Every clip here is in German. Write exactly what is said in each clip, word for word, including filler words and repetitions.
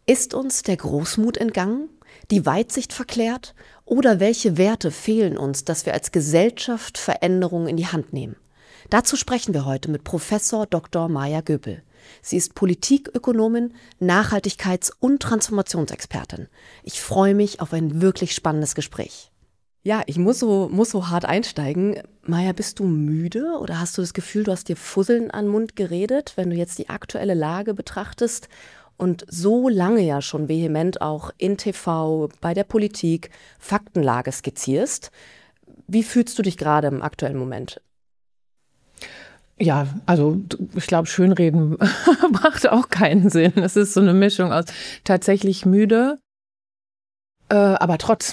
Ist uns der Großmut entgangen, die Weitsicht verklärt oder welche Werte fehlen uns, dass wir als Gesellschaft Veränderungen in die Hand nehmen? Dazu sprechen wir heute mit Professor Doktor Maja Göpel. Sie ist Politikökonomin, Nachhaltigkeits- und Transformationsexpertin. Ich freue mich auf ein wirklich spannendes Gespräch. Ja, ich muss so, muss so hart einsteigen. Maja, bist du müde oder hast du das Gefühl, du hast dir Fusseln an den Mund geredet, wenn du jetzt die aktuelle Lage betrachtest und so lange ja schon vehement auch in T V, bei der Politik, Faktenlage skizzierst? Wie fühlst du dich gerade im aktuellen Moment? Ja, also ich glaube, Schönreden macht auch keinen Sinn. Es ist so eine Mischung aus tatsächlich müde, äh, aber trotz.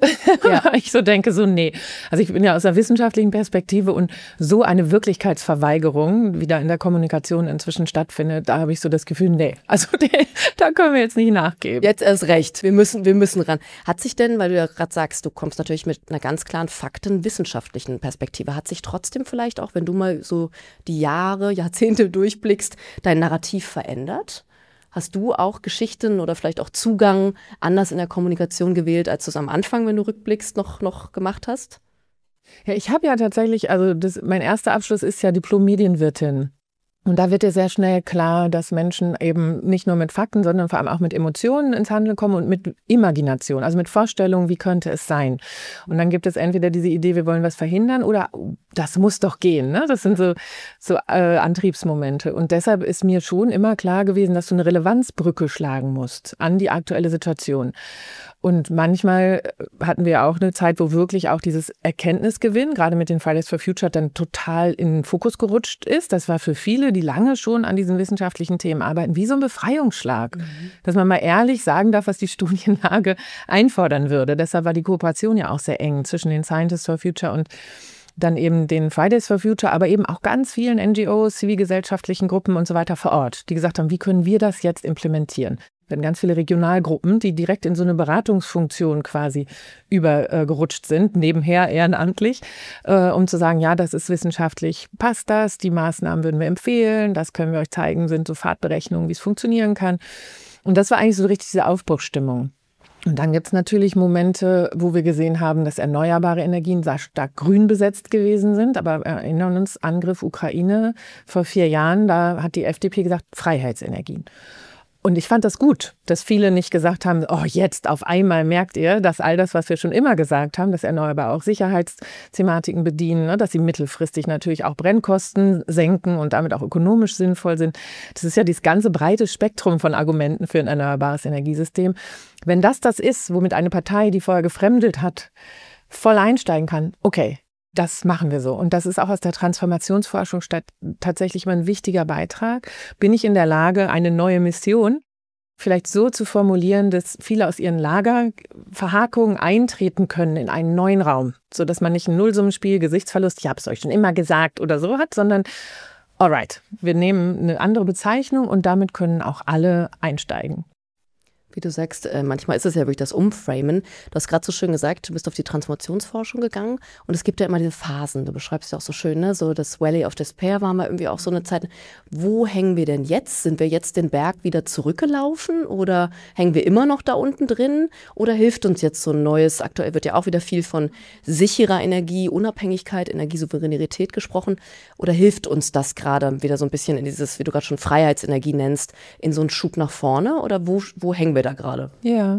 Ja. Ich so denke, so nee. Also ich bin ja aus der wissenschaftlichen Perspektive und so eine Wirklichkeitsverweigerung, wie da in der Kommunikation inzwischen stattfindet, da habe ich so das Gefühl, nee, also nee, da können wir jetzt nicht nachgeben. Jetzt erst recht, wir müssen, wir müssen ran. Hat sich denn, weil du ja gerade sagst, du kommst natürlich mit einer ganz klaren faktenwissenschaftlichen Perspektive, hat sich trotzdem vielleicht auch, wenn du mal so die Jahre, Jahrzehnte durchblickst, dein Narrativ verändert? Hast du auch Geschichten oder vielleicht auch Zugang anders in der Kommunikation gewählt, als du es am Anfang, wenn du rückblickst, noch, noch gemacht hast? Ja, ich habe ja tatsächlich, also das, mein erster Abschluss ist ja Diplom-Medienwirtin. Und da wird dir sehr schnell klar, dass Menschen eben nicht nur mit Fakten, sondern vor allem auch mit Emotionen ins Handeln kommen und mit Imagination, also mit Vorstellungen, wie könnte es sein. Und dann gibt es entweder diese Idee, wir wollen was verhindern oder oh, das muss doch gehen. Ne? Das sind so, so äh, Antriebsmomente. Und deshalb ist mir schon immer klar gewesen, dass du eine Relevanzbrücke schlagen musst an die aktuelle Situation. Und manchmal hatten wir auch eine Zeit, wo wirklich auch dieses Erkenntnisgewinn, gerade mit den Fridays for Future, dann total in den Fokus gerutscht ist. Das war für viele, die lange schon an diesen wissenschaftlichen Themen arbeiten, wie so ein Befreiungsschlag. Mhm. Dass man mal ehrlich sagen darf, was die Studienlage einfordern würde. Deshalb war die Kooperation ja auch sehr eng zwischen den Scientists for Future und dann eben den Fridays for Future, aber eben auch ganz vielen N G Os, zivilgesellschaftlichen Gruppen und so weiter vor Ort, die gesagt haben, wie können wir das jetzt implementieren? Wir hatten ganz viele Regionalgruppen, die direkt in so eine Beratungsfunktion quasi übergerutscht sind, nebenher ehrenamtlich, äh, um zu sagen, ja, das ist wissenschaftlich, passt das, die Maßnahmen würden wir empfehlen, das können wir euch zeigen, sind so Fahrtberechnungen, wie es funktionieren kann. Und das war eigentlich so richtig diese Aufbruchsstimmung. Und dann gibt es natürlich Momente, wo wir gesehen haben, dass erneuerbare Energien sehr stark grün besetzt gewesen sind. Aber wir erinnern uns, Angriff Ukraine vor vier Jahren, da hat die F D P gesagt, Freiheitsenergien. Und ich fand das gut, dass viele nicht gesagt haben, oh, jetzt auf einmal merkt ihr, dass all das, was wir schon immer gesagt haben, dass Erneuerbare auch Sicherheitsthematiken bedienen, ne, dass sie mittelfristig natürlich auch Brennkosten senken und damit auch ökonomisch sinnvoll sind. Das ist ja dieses ganze breite Spektrum von Argumenten für ein erneuerbares Energiesystem. Wenn das das ist, womit eine Partei, die vorher gefremdelt hat, voll einsteigen kann, okay. Das machen wir so. Und das ist auch aus der Transformationsforschung statt tatsächlich mal ein wichtiger Beitrag. Bin ich in der Lage, eine neue Mission vielleicht so zu formulieren, dass viele aus ihren Lagerverhakungen eintreten können in einen neuen Raum, sodass man nicht ein Nullsummenspiel, Gesichtsverlust, ich habe es euch schon immer gesagt oder so hat, sondern alright, wir nehmen eine andere Bezeichnung und damit können auch alle einsteigen. Wie du sagst, äh, manchmal ist es ja wirklich das Umframen. Du hast gerade so schön gesagt, du bist auf die Transformationsforschung gegangen und es gibt ja immer diese Phasen. Du beschreibst ja auch so schön, ne? So das Valley of Despair war mal irgendwie auch so eine Zeit. Wo hängen wir denn jetzt? Sind wir jetzt den Berg wieder zurückgelaufen oder hängen wir immer noch da unten drin? Oder hilft uns jetzt so ein neues, aktuell wird ja auch wieder viel von sicherer Energie, Unabhängigkeit, Energiesouveränität gesprochen. Oder hilft uns das gerade wieder so ein bisschen in dieses, wie du gerade schon Freiheitsenergie nennst, in so einen Schub nach vorne? Oder wo, wo hängen wir da gerade? Ja.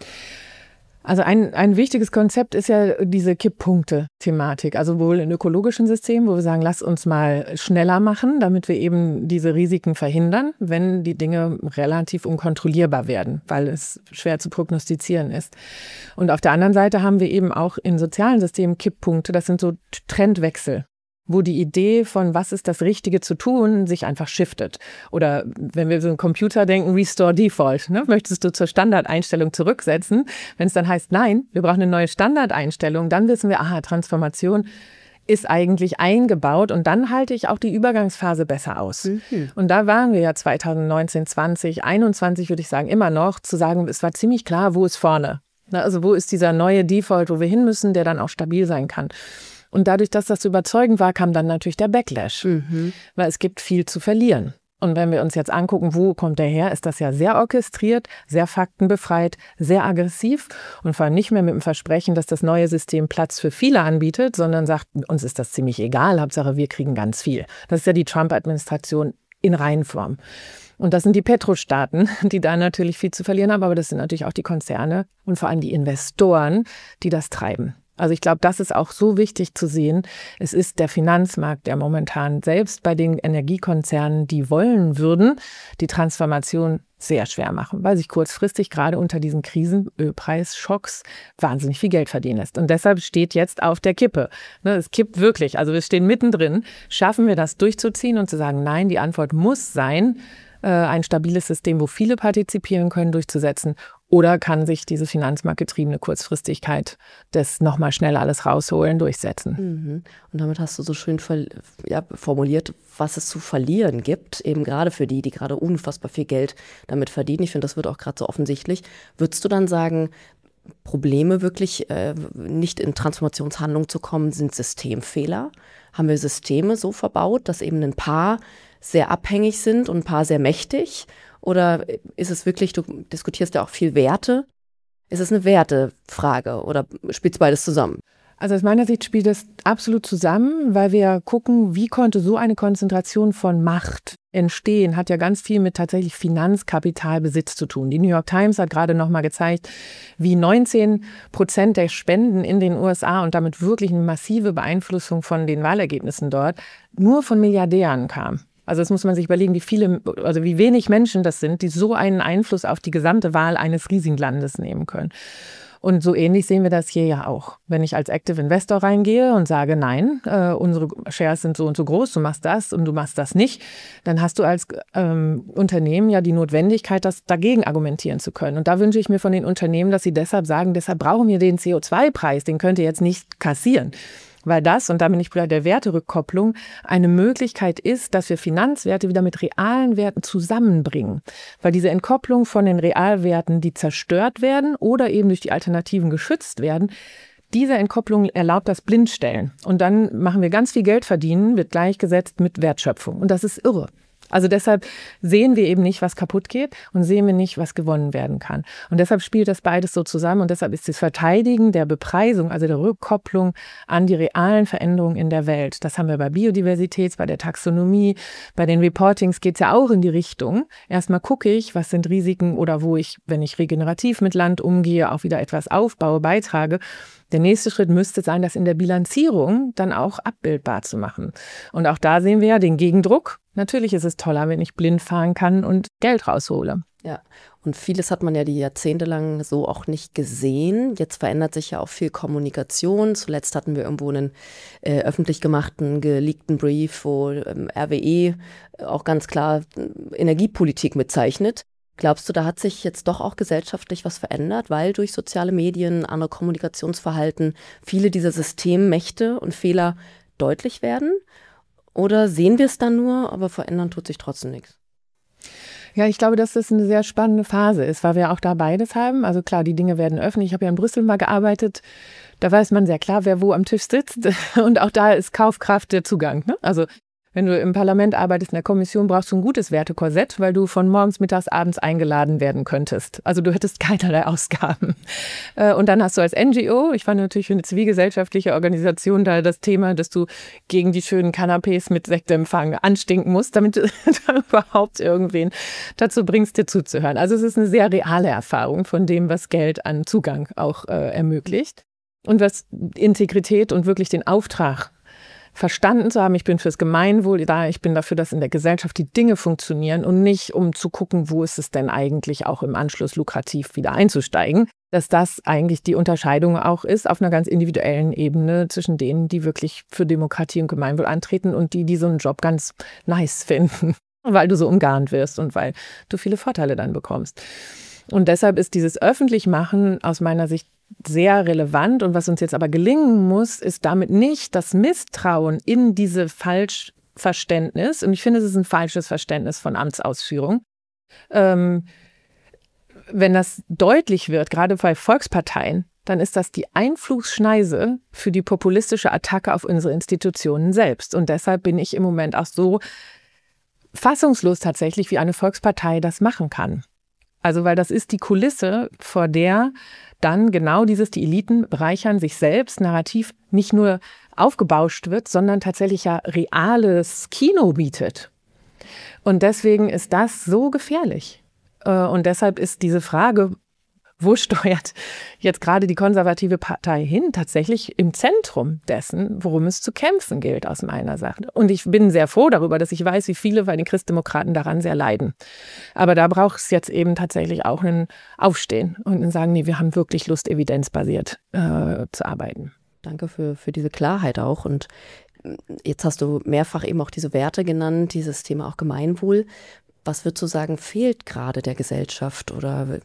Also ein, ein wichtiges Konzept ist ja diese Kipppunkte-Thematik. Also wohl in ökologischen Systemen, wo wir sagen, lass uns mal schneller machen, damit wir eben diese Risiken verhindern, wenn die Dinge relativ unkontrollierbar werden, weil es schwer zu prognostizieren ist. Und auf der anderen Seite haben wir eben auch in sozialen Systemen Kipppunkte. Das sind so Trendwechsel, wo die Idee von, was ist das Richtige zu tun, sich einfach shiftet. Oder wenn wir so einen Computer denken, Restore Default. Ne? Möchtest du zur Standardeinstellung zurücksetzen? Wenn es dann heißt, nein, wir brauchen eine neue Standardeinstellung, dann wissen wir, aha, Transformation ist eigentlich eingebaut und dann halte ich auch die Übergangsphase besser aus. Mhm. Und da waren wir ja zweitausendneunzehn, zwanzig, einundzwanzig würde ich sagen, immer noch, zu sagen, es war ziemlich klar, wo ist vorne. Also wo ist dieser neue Default, wo wir hin müssen, der dann auch stabil sein kann. Und dadurch, dass das so überzeugend war, kam dann natürlich der Backlash, mhm. weil es gibt viel zu verlieren. Und wenn wir uns jetzt angucken, wo kommt der her, ist das ja sehr orchestriert, sehr faktenbefreit, sehr aggressiv und vor allem nicht mehr mit dem Versprechen, dass das neue System Platz für viele anbietet, sondern sagt, uns ist das ziemlich egal, Hauptsache wir kriegen ganz viel. Das ist ja die Trump-Administration in Reinform. Und das sind die Petrostaaten, die da natürlich viel zu verlieren haben, aber das sind natürlich auch die Konzerne und vor allem die Investoren, die das treiben. Also ich glaube, das ist auch so wichtig zu sehen. Es ist der Finanzmarkt, der momentan selbst bei den Energiekonzernen, die wollen würden, die Transformation sehr schwer machen, weil sich kurzfristig gerade unter diesen Krisen, Ölpreisschocks, wahnsinnig viel Geld verdienen lässt. Und deshalb steht jetzt auf der Kippe. Es kippt wirklich. Also wir stehen mittendrin. Schaffen wir das durchzuziehen und zu sagen, nein, die Antwort muss sein, ein stabiles System, wo viele partizipieren können, durchzusetzen? Oder kann sich diese finanzmarktgetriebene Kurzfristigkeit des nochmal schnell alles rausholen durchsetzen? Mhm. Und damit hast du so schön ver- ja, formuliert, was es zu verlieren gibt, eben gerade für die, die gerade unfassbar viel Geld damit verdienen. Ich finde, das wird auch gerade so offensichtlich. Würdest du dann sagen, Probleme wirklich äh, nicht in Transformationshandlungen zu kommen, sind Systemfehler? Haben wir Systeme so verbaut, dass eben ein paar sehr abhängig sind und ein paar sehr mächtig? Oder ist es wirklich, du diskutierst ja auch viel Werte, ist es eine Wertefrage oder spielt es beides zusammen? Also aus meiner Sicht spielt das absolut zusammen, weil wir gucken, wie konnte so eine Konzentration von Macht entstehen, hat ja ganz viel mit tatsächlich Finanzkapitalbesitz zu tun. Die New York Times hat gerade noch mal gezeigt, wie neunzehn Prozent der Spenden in den U S A und damit wirklich eine massive Beeinflussung von den Wahlergebnissen dort nur von Milliardären kam. Also das muss man sich überlegen, wie viele, also wie wenig Menschen das sind, die so einen Einfluss auf die gesamte Wahl eines riesigen Landes nehmen können. Und so ähnlich sehen wir das hier ja auch. Wenn ich als Active Investor reingehe und sage, nein, äh, unsere Shares sind so und so groß, du machst das und du machst das nicht, dann hast du als ähm, Unternehmen ja die Notwendigkeit, das dagegen argumentieren zu können. Und da wünsche ich mir von den Unternehmen, dass sie deshalb sagen, deshalb brauchen wir den C O zwei Preis, den könnt ihr jetzt nicht kassieren. Weil das, und da bin ich bei der Werterückkopplung, eine Möglichkeit ist, dass wir Finanzwerte wieder mit realen Werten zusammenbringen. Weil diese Entkopplung von den Realwerten, die zerstört werden oder eben durch die Alternativen geschützt werden, diese Entkopplung erlaubt das Blindstellen. Und dann machen wir ganz viel Geld verdienen, wird gleichgesetzt mit Wertschöpfung. Und das ist irre. Also deshalb sehen wir eben nicht, was kaputt geht und sehen wir nicht, was gewonnen werden kann. Und deshalb spielt das beides so zusammen und deshalb ist das Verteidigen der Bepreisung, also der Rückkopplung an die realen Veränderungen in der Welt. Das haben wir bei Biodiversität, bei der Taxonomie, bei den Reportings geht es ja auch in die Richtung. Erstmal gucke ich, was sind Risiken oder wo ich, wenn ich regenerativ mit Land umgehe, auch wieder etwas aufbaue, beitrage. Der nächste Schritt müsste sein, das in der Bilanzierung dann auch abbildbar zu machen. Und auch da sehen wir ja den Gegendruck. Natürlich ist es toller, wenn ich blind fahren kann und Geld raushole. Ja, und vieles hat man ja die Jahrzehnte lang so auch nicht gesehen. Jetzt verändert sich ja auch viel Kommunikation. Zuletzt hatten wir irgendwo einen äh, öffentlich gemachten, geleakten Brief, wo ähm, R W E auch ganz klar äh, Energiepolitik mitzeichnet. Glaubst du, da hat sich jetzt doch auch gesellschaftlich was verändert, weil durch soziale Medien, andere Kommunikationsverhalten viele dieser Systemmächte und Fehler deutlich werden? Oder sehen wir es dann nur, aber verändern tut sich trotzdem nichts? Ja, ich glaube, dass das eine sehr spannende Phase ist, weil wir auch da beides haben. Also klar, die Dinge werden öffentlich. Ich habe ja in Brüssel mal gearbeitet. Da weiß man sehr klar, wer wo am Tisch sitzt. Und auch da ist Kaufkraft der Zugang, ne? Also wenn du im Parlament arbeitest, in der Kommission, brauchst du ein gutes Wertekorsett, weil du von morgens, mittags, abends eingeladen werden könntest. Also du hättest keinerlei Ausgaben. Und dann hast du als N G O, ich fand natürlich für eine zivilgesellschaftliche Organisation da das Thema, dass du gegen die schönen Kanapés mit Sektempfang anstinken musst, damit du da überhaupt irgendwen dazu bringst, dir zuzuhören. Also es ist eine sehr reale Erfahrung von dem, was Geld an Zugang auch äh, ermöglicht. Und was Integrität und wirklich den Auftrag verstanden zu haben, ich bin fürs Gemeinwohl da, ich bin dafür, dass in der Gesellschaft die Dinge funktionieren und nicht, um zu gucken, wo ist es denn eigentlich auch im Anschluss lukrativ wieder einzusteigen, dass das eigentlich die Unterscheidung auch ist auf einer ganz individuellen Ebene zwischen denen, die wirklich für Demokratie und Gemeinwohl antreten und die, die so einen Job ganz nice finden, weil du so umgarnt wirst und weil du viele Vorteile dann bekommst. Und deshalb ist dieses Öffentlichmachen aus meiner Sicht sehr relevant. Und was uns jetzt aber gelingen muss, ist damit nicht das Misstrauen in diese Falschverständnis. Und ich finde, es ist ein falsches Verständnis von Amtsausführung. Ähm, wenn das deutlich wird, gerade bei Volksparteien, dann ist das die Einflussschneise für die populistische Attacke auf unsere Institutionen selbst. Und deshalb bin ich im Moment auch so fassungslos tatsächlich, wie eine Volkspartei das machen kann. Also weil das ist die Kulisse, vor der dann genau dieses, die Eliten bereichern sich selbst, Narrativ nicht nur aufgebauscht wird, sondern tatsächlich ja reales Kino bietet. Und deswegen ist das so gefährlich. Und deshalb ist diese Frage, wo steuert jetzt gerade die konservative Partei hin, tatsächlich im Zentrum dessen, worum es zu kämpfen gilt aus meiner Sicht. Und ich bin sehr froh darüber, dass ich weiß, wie viele bei den Christdemokraten daran sehr leiden. Aber da braucht es jetzt eben tatsächlich auch ein Aufstehen und ein Sagen, nee, wir haben wirklich Lust, evidenzbasiert äh, zu arbeiten. Danke für, für diese Klarheit auch. Und jetzt hast du mehrfach eben auch diese Werte genannt, dieses Thema auch Gemeinwohl. Was würdest du sagen, fehlt gerade der Gesellschaft oder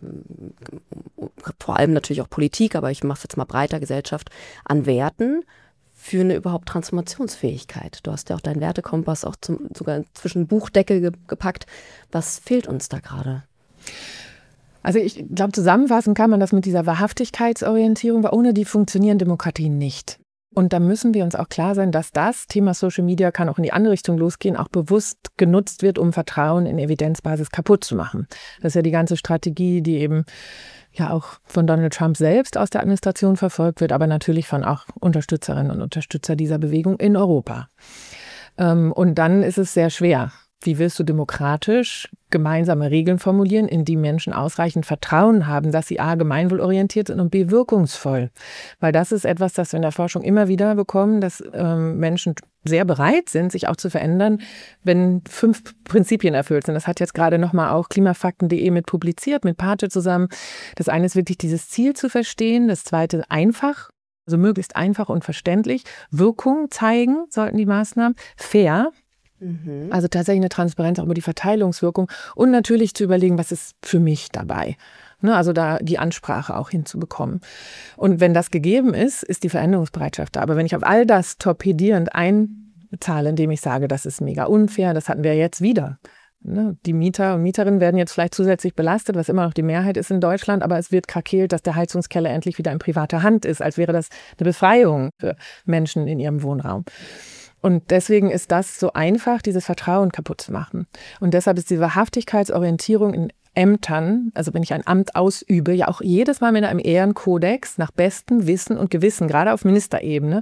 vor allem natürlich auch Politik, aber ich mache es jetzt mal breiter, Gesellschaft, an Werten für eine überhaupt Transformationsfähigkeit? Du hast ja auch deinen Wertekompass auch zum, sogar zwischen Buchdeckel ge- gepackt. Was fehlt uns da gerade? Also ich glaube, zusammenfassen kann man das mit dieser Wahrhaftigkeitsorientierung, weil ohne die funktionieren Demokratien nicht. Und da müssen wir uns auch klar sein, dass das Thema Social Media kann auch in die andere Richtung losgehen, auch bewusst genutzt wird, um Vertrauen in Evidenzbasis kaputt zu machen. Das ist ja die ganze Strategie, die eben ja auch von Donald Trump selbst aus der Administration verfolgt wird, aber natürlich von auch Unterstützerinnen und Unterstützern dieser Bewegung in Europa. Und dann ist es sehr schwer. Wie willst du demokratisch gemeinsame Regeln formulieren, in die Menschen ausreichend Vertrauen haben, dass sie a. gemeinwohlorientiert sind und b. wirkungsvoll? Weil das ist etwas, das wir in der Forschung immer wieder bekommen, dass ähm, Menschen sehr bereit sind, sich auch zu verändern, wenn fünf Prinzipien erfüllt sind. Das hat jetzt gerade nochmal auch klimafakten punkt de mit publiziert, mit Pate zusammen. Das eine ist wirklich dieses Ziel zu verstehen, das zweite einfach, also möglichst einfach und verständlich. Wirkung zeigen sollten die Maßnahmen, fair. Also tatsächlich eine Transparenz auch über die Verteilungswirkung und natürlich zu überlegen, was ist für mich dabei. Ne, also da die Ansprache auch hinzubekommen. Und wenn das gegeben ist, ist die Veränderungsbereitschaft da. Aber wenn ich auf all das torpedierend einzahle, indem ich sage, das ist mega unfair, das hatten wir jetzt wieder. Ne, die Mieter und Mieterinnen werden jetzt vielleicht zusätzlich belastet, was immer noch die Mehrheit ist in Deutschland, aber es wird krakeelt, dass der Heizungskeller endlich wieder in privater Hand ist, als wäre das eine Befreiung für Menschen in ihrem Wohnraum. Und deswegen ist das so einfach, dieses Vertrauen kaputt zu machen. Und deshalb ist die Wahrhaftigkeitsorientierung in Ämtern, also wenn ich ein Amt ausübe, ja auch jedes Mal mit einem Ehrenkodex nach bestem Wissen und Gewissen, gerade auf Ministerebene,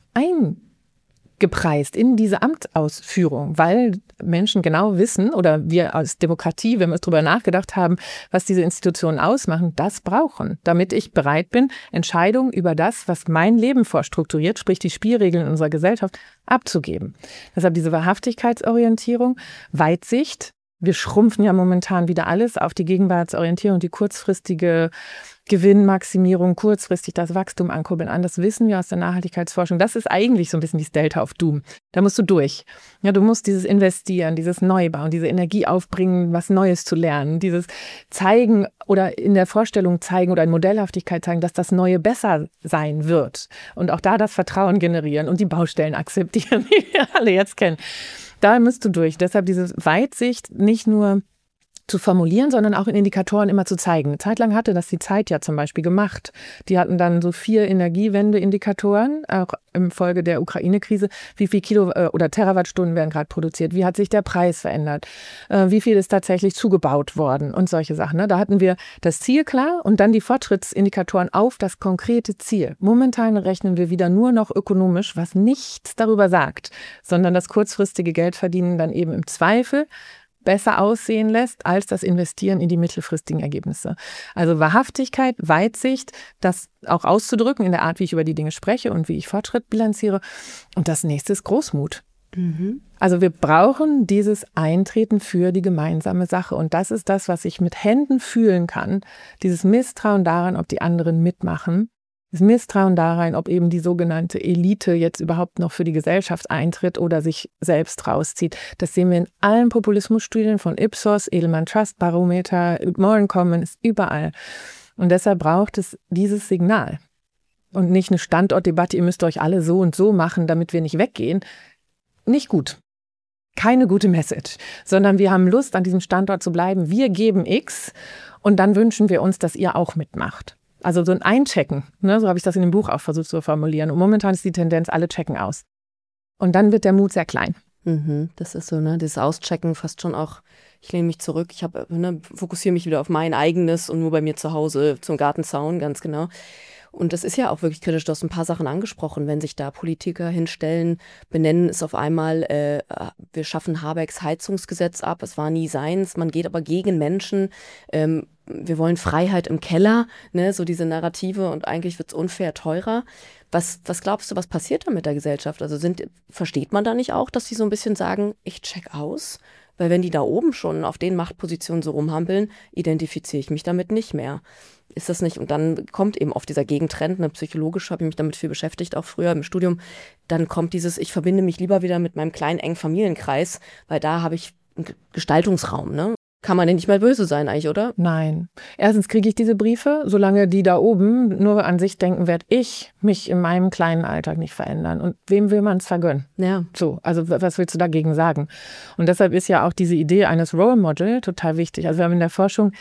eingepreist in diese Amtsausführung, weil Menschen genau wissen oder wir als Demokratie, wenn wir darüber nachgedacht haben, was diese Institutionen ausmachen, das brauchen, damit ich bereit bin, Entscheidungen über das, was mein Leben vorstrukturiert, sprich die Spielregeln in unserer Gesellschaft, abzugeben. Deshalb diese Wahrhaftigkeitsorientierung, Weitsicht. Wir schrumpfen ja momentan wieder alles auf die Gegenwartsorientierung, die kurzfristige Gewinnmaximierung, kurzfristig das Wachstum ankurbeln an. Das wissen wir aus der Nachhaltigkeitsforschung. Das ist eigentlich so ein bisschen wie Delta of Doom. Da musst du durch. Ja, du musst dieses Investieren, dieses Neubauen, diese Energie aufbringen, was Neues zu lernen, dieses zeigen oder in der Vorstellung zeigen oder in Modellhaftigkeit zeigen, dass das Neue besser sein wird. Und auch da das Vertrauen generieren und die Baustellen akzeptieren, die wir alle jetzt kennen. Da musst du durch. Deshalb diese Weitsicht nicht nur zu formulieren, sondern auch in Indikatoren immer zu zeigen. Eine Zeit lang hatte das die Zeit ja zum Beispiel gemacht. Die hatten dann so vier Energiewende-Indikatoren, auch im Folge der Ukraine-Krise. Wie viel Kilo äh, oder Terawattstunden werden gerade produziert? Wie hat sich der Preis verändert? Äh, wie viel ist tatsächlich zugebaut worden? Und solche Sachen. Ne? Da hatten wir das Ziel klar und dann die Fortschrittsindikatoren auf das konkrete Ziel. Momentan rechnen wir wieder nur noch ökonomisch, was nichts darüber sagt, sondern das kurzfristige Geldverdienen dann eben im Zweifel besser aussehen lässt als das Investieren in die mittelfristigen Ergebnisse. Also Wahrhaftigkeit, Weitsicht, das auch auszudrücken in der Art, wie ich über die Dinge spreche und wie ich Fortschritt bilanziere. Und das nächste ist Großmut. Mhm. Also wir brauchen dieses Eintreten für die gemeinsame Sache. Und das ist das, was ich mit Händen fühlen kann. Dieses Misstrauen daran, ob die anderen mitmachen. Das Misstrauen darein, ob eben die sogenannte Elite jetzt überhaupt noch für die Gesellschaft eintritt oder sich selbst rauszieht. Das sehen wir in allen Populismusstudien von Ipsos, Edelman Trust Barometer, Moran Commons, überall. Und deshalb braucht es dieses Signal. Und nicht eine Standortdebatte, ihr müsst euch alle so und so machen, damit wir nicht weggehen. Nicht gut. Keine gute Message. Sondern wir haben Lust, an diesem Standort zu bleiben. Wir geben X und dann wünschen wir uns, dass ihr auch mitmacht. Also so ein Einchecken, ne, so habe ich das in dem Buch auch versucht zu formulieren. Und momentan ist die Tendenz, alle checken aus. Und dann wird der Mut sehr klein. Mhm, das ist so, ne, dieses Auschecken fast schon auch, ich lehne mich zurück, ich habe, ne, fokussiere mich wieder auf mein eigenes und nur bei mir zu Hause zum Gartenzaun, ganz genau. Und das ist ja auch wirklich kritisch, du hast ein paar Sachen angesprochen, wenn sich da Politiker hinstellen, benennen es auf einmal, äh, wir schaffen Habecks Heizungsgesetz ab, es war nie seins, man geht aber gegen Menschen, ähm, wir wollen Freiheit im Keller, ne, so diese Narrative und eigentlich wird es unfair teurer. Was, was glaubst du, was passiert da mit der Gesellschaft? Also sind, versteht man da nicht auch, dass die so ein bisschen sagen, ich check aus? Weil wenn die da oben schon auf den Machtpositionen so rumhampeln, identifiziere ich mich damit nicht mehr. Ist das nicht? Und dann kommt eben oft dieser Gegentrend, ne, psychologisch habe ich mich damit viel beschäftigt, auch früher im Studium. Dann kommt dieses, ich verbinde mich lieber wieder mit meinem kleinen, engen Familienkreis, weil da habe ich einen Gestaltungsraum, ne? Kann man denn nicht mal böse sein eigentlich, oder? Nein. Erstens kriege ich diese Briefe, solange die da oben nur an sich denken, werde ich mich in meinem kleinen Alltag nicht verändern. Und wem will man es vergönnen? Ja. So, also was willst du dagegen sagen? Und deshalb ist ja auch diese Idee eines Role Model total wichtig. Also wir haben in der Forschung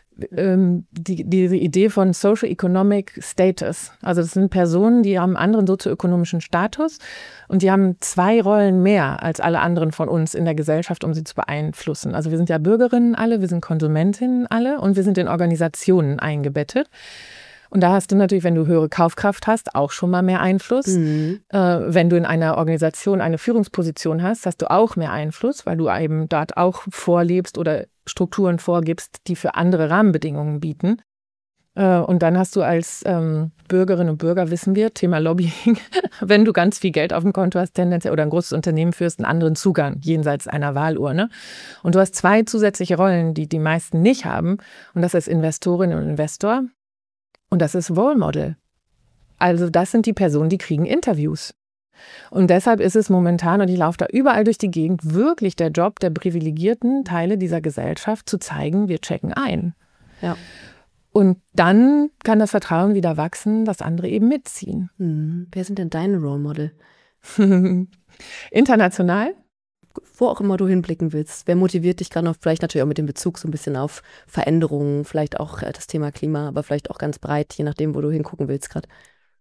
ähm, die, diese Idee von Social Economic Status. Also das sind Personen, die haben einen anderen sozioökonomischen Status und die haben zwei Rollen mehr als alle anderen von uns in der Gesellschaft, um sie zu beeinflussen. Also wir sind ja Bürgerinnen alle, wir sind Konsumentinnen alle und wir sind in Organisationen eingebettet. Und da hast du natürlich, wenn du höhere Kaufkraft hast, auch schon mal mehr Einfluss. Mhm. Äh, wenn du in einer Organisation eine Führungsposition hast, hast du auch mehr Einfluss, weil du eben dort auch vorlebst oder Strukturen vorgibst, die für andere Rahmenbedingungen bieten. Äh, und dann hast du als ähm, Bürgerinnen und Bürger, wissen wir, Thema Lobbying, wenn du ganz viel Geld auf dem Konto hast, tendenziell oder ein großes Unternehmen führst, einen anderen Zugang jenseits einer Wahlurne. Und du hast zwei zusätzliche Rollen, die die meisten nicht haben. Und das ist Investorin und Investor. Und das ist Role Model. Also das sind die Personen, die kriegen Interviews. Und deshalb ist es momentan, und ich laufe da überall durch die Gegend, wirklich der Job der privilegierten Teile dieser Gesellschaft, zu zeigen, wir checken ein. Ja. Und dann kann das Vertrauen wieder wachsen, dass andere eben mitziehen. Mhm. Wer sind denn deine Role Model? International? Wo auch immer du hinblicken willst. Wer motiviert dich gerade noch, vielleicht natürlich auch mit dem Bezug so ein bisschen auf Veränderungen, vielleicht auch das Thema Klima, aber vielleicht auch ganz breit, je nachdem, wo du hingucken willst gerade.